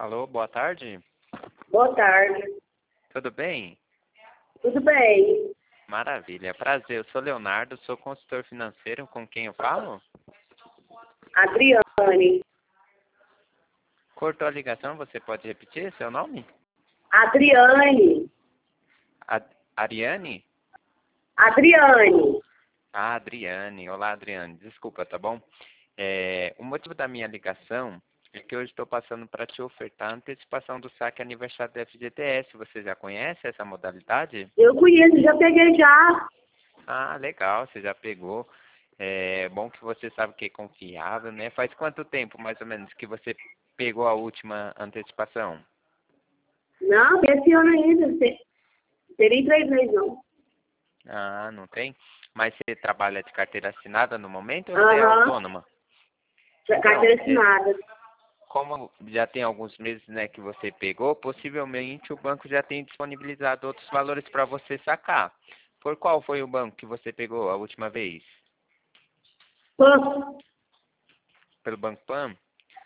Alô, boa tarde. Boa tarde. Tudo bem? Tudo bem? Maravilha. Prazer, eu sou Leonardo, sou consultor financeiro. Com quem eu falo? Adriane. Cortou a ligação, você pode repetir seu nome? Adriane. Ariane? Adriane. Ah, Adriane. Olá, Adriane. Desculpa, tá bom? O motivo da minha ligação é que hoje estou passando para te ofertar a antecipação do saque aniversário do FGTS. Você já conhece essa modalidade? Eu conheço, já peguei já. Ah, legal, você já pegou. É bom que você sabe que é confiável, né? Faz quanto tempo, mais ou menos, que você pegou a última antecipação? Não, esse ano ainda. Teria 3 meses, não. Ah, não tem? Mas você trabalha de carteira assinada no momento ou você é Aham. autônoma? Então, Carteira assinada. como já tem alguns meses, né, que você pegou, possivelmente o banco já tem disponibilizado outros valores para você sacar. Por qual foi o banco que você pegou a última vez? Pô, Pelo Banco Pan?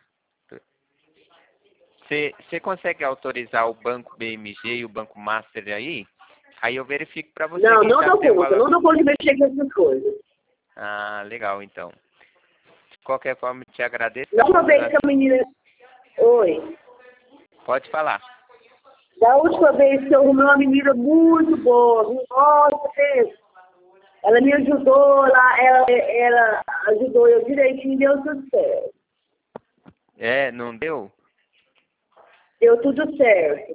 Você consegue autorizar o Banco BMG e o Banco Master aí? Aí eu verifico para você não, quem não sabe dou tem um conta. valor. Não dou conta de mexer com essas coisas. Ah, legal, então. De qualquer forma, eu te agradeço, Da tá última bom, vez dona? que a menina... Oi. Pode falar. Da última vez que eu arrumei uma menina muito boa. Nossa, Deus. Ela me ajudou lá. Ela ajudou eu direitinho, deu tudo certo. Não deu? Deu tudo certo.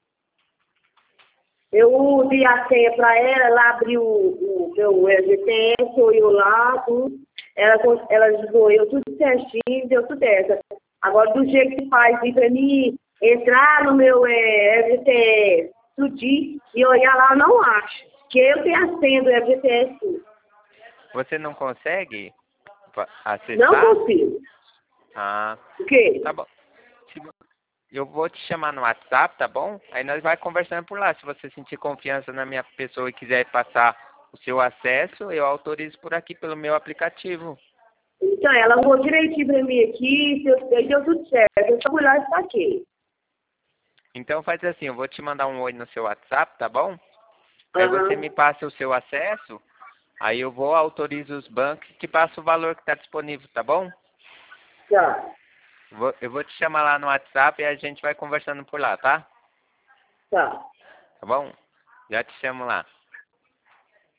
Eu dei a senha para ela abriu o meu FGTS, eu lá, tudo. Ela ajudou eu tudo certinho, deu tudo certo. Agora, do jeito que faz aí para mim entrar no meu FGTS, tudinho, e olhar lá, eu não acho. Porque eu tenho a senha do FGTS. Você não consegue acessar? Não consigo. Ah, O quê? tá bom. Eu vou te chamar no WhatsApp, tá bom? Aí nós vai conversando por lá. Se você sentir confiança na minha pessoa e quiser passar o seu acesso, eu autorizo por aqui pelo meu aplicativo. Então, ela arrumou direitinho para mim aqui, deu tudo certo. Eu só fui lá e saquei. Então faz assim, eu vou te mandar um oi no seu WhatsApp, tá bom? Aí você me Aham. passa o seu acesso, aí eu vou, autorizo os bancos e te passo o valor que está disponível, tá bom? Tá. Eu vou te chamar lá no WhatsApp e a gente vai conversando por lá, tá? Tá. Tá bom? Já te chamo lá.